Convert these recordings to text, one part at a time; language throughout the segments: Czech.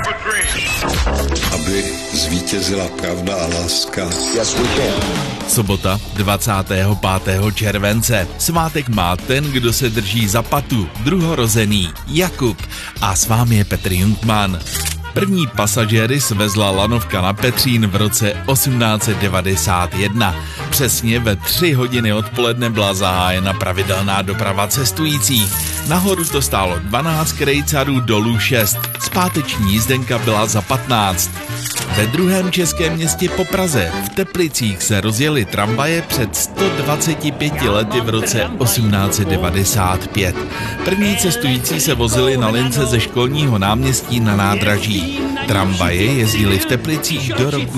Aby zvítězila pravda a láska. Yes, we can. Sobota 25. července. Svátek má ten, kdo se drží za patu, druhorozený Jakub. A s vámi je Petr Jungmann. První pasažéry svezla lanovka na Petřín v roce 1891. Přesně ve 3 hodiny odpoledne byla zahájena pravidelná doprava cestujících. Nahoru to stálo 12 krejcarů, dolů 6. Zpáteční jízdenka byla za 15. Ve druhém českém městě po Praze v Teplicích se rozjeli tramvaje před 125 lety v roce 1895. První cestující se vozili na lince ze Školního náměstí na nádraží. Tramvaje jezdily v Teplicích do roku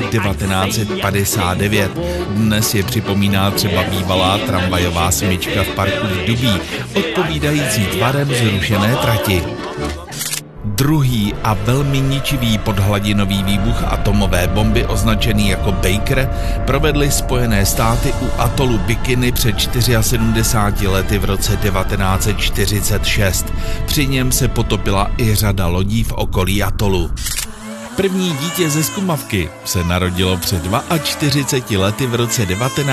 1959. Dnes je připomíná třeba bývalá tramvajová smyčka v parku v Dubí, odpovídající tvarem zrušené trati. Druhý a velmi ničivý podhladinový výbuch atomové bomby označený jako Baker provedly Spojené státy u atolu Bikini před 74 lety v roce 1946. Při něm se potopila i řada lodí v okolí atolu. První dítě ze zkumavky se narodilo před 42 lety v roce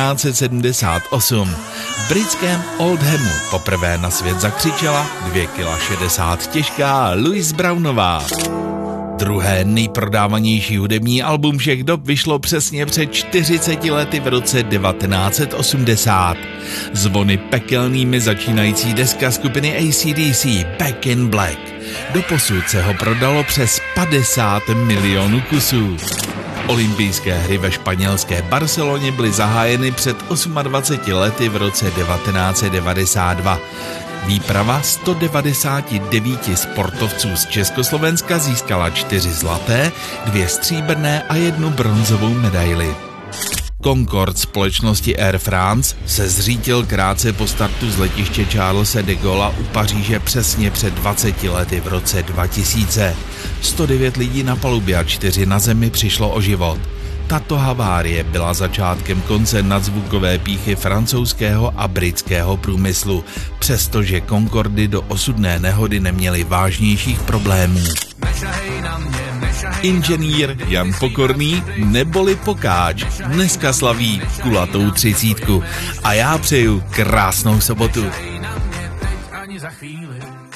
1978. V britském Oldhamu poprvé na svět zakřičela 2,60 kg těžká Louise Brownová. Druhé nejprodávanější hudební album všech dob vyšlo přesně před 40 lety v roce 1980. Zvony pekelnými začínající deska skupiny AC/DC Back in Black. Doposud se ho prodalo přes 50 milionů kusů. Olympijské hry ve španělské Barceloně byly zahájeny před 28 lety v roce 1992. Výprava 199 sportovců z Československa získala 4 zlaté, 2 stříbrné a 1 bronzovou medaili. Concorde společnosti Air France se zřítil krátce po startu z letiště Charlese de Gaulla u Paříže přesně před 20 lety v roce 2000. 109 lidí na palubě a 4 na zemi přišlo o život. Tato havárie byla začátkem konce nadzvukové pýchy francouzského a britského průmyslu, přestože Concordy do osudné nehody neměly vážnějších problémů. Inženýr Jan Pokorný neboli Pokáč dneska slaví kulatou 30. A já přeju krásnou sobotu. Ani za chvíli.